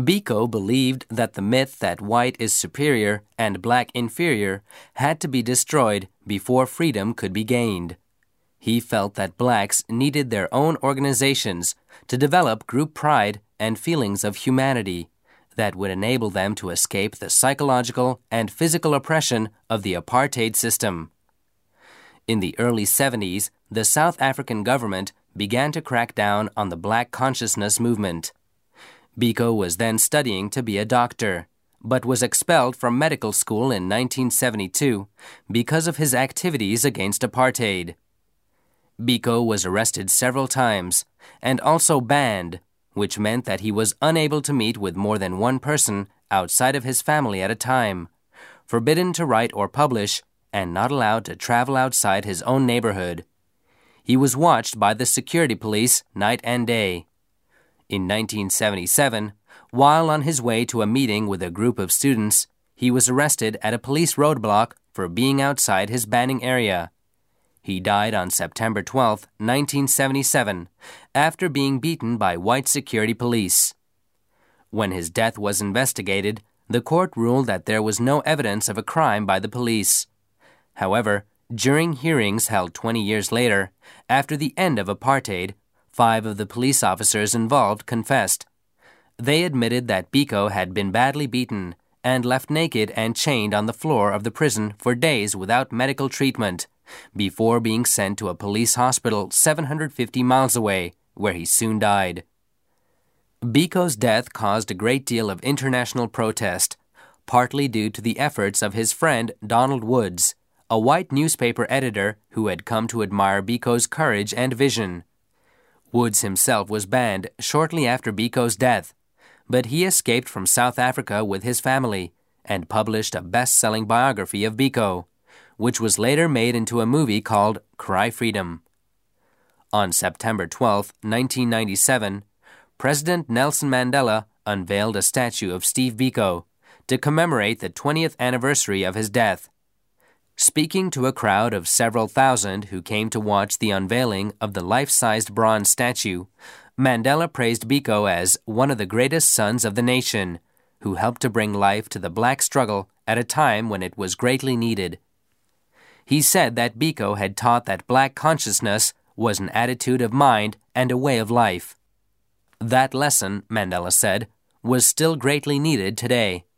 Biko believed that the myth that white is superior and black inferior had to be destroyed before freedom could be gained. He felt that blacks needed their own organizations to develop group pride and feelings of humanity that would enable them to escape the psychological and physical oppression of the apartheid system. In the early 70s, the South African government began to crack down on the black consciousness movement. Biko was then studying to be a doctor, but was expelled from medical school in 1972 because of his activities against apartheid. Biko was arrested several times and also banned, which meant that he was unable to meet with more than one person outside of his family at a time, forbidden to write or publish, and not allowed to travel outside his own neighborhood. He was watched by the security police night and day. In 1977, while on his way to a meeting with a group of students, he was arrested at a police roadblock for being outside his banning area. He died on September 12, 1977, after being beaten by white security police. When his death was investigated, the court ruled that there was no evidence of a crime by the police. However, during hearings held 20 years later, after the end of apartheid, 5 of the police officers involved confessed. They admitted that Biko had been badly beaten and left naked and chained on the floor of the prison for days without medical treatment, before being sent to a police hospital 750 miles away, where he soon died. Biko's death caused a great deal of international protest, partly due to the efforts of his friend Donald Woods, a white newspaper editor who had come to admire Biko's courage and vision. Woods himself was banned shortly after Biko's death, but he escaped from South Africa with his family and published a best-selling biography of Biko, which was later made into a movie called Cry Freedom. On September 12, 1997, President Nelson Mandela unveiled a statue of Steve Biko to commemorate the 20th anniversary of his death. Speaking to a crowd of several thousand who came to watch the unveiling of the life-sized bronze statue, Mandela praised Biko as one of the greatest sons of the nation, who helped to bring life to the black struggle at a time when it was greatly needed. He said that Biko had taught that black consciousness was an attitude of mind and a way of life. That lesson, Mandela said, was still greatly needed today.